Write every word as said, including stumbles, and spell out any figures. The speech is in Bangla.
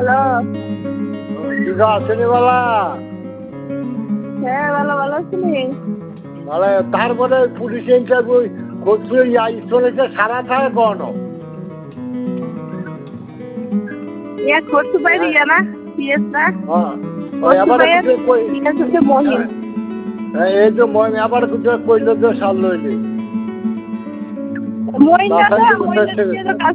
হ্যালো। দিদা আসেনি বলা? হ্যাঁ ভালো ভালো আছিনি? মানে তারপরে পুলিশ ইন্টারভিউ করছে স্টলেছে সারা থাকে কোন ইয়া করতে পারি না পিএসটা হ্যাঁ এবারে কিছু কই পিএস হচ্ছে মহিন। হ্যাঁ এই যে মহিন আবার কিছু কইলো যে সাল লইলি মহিন না মহিন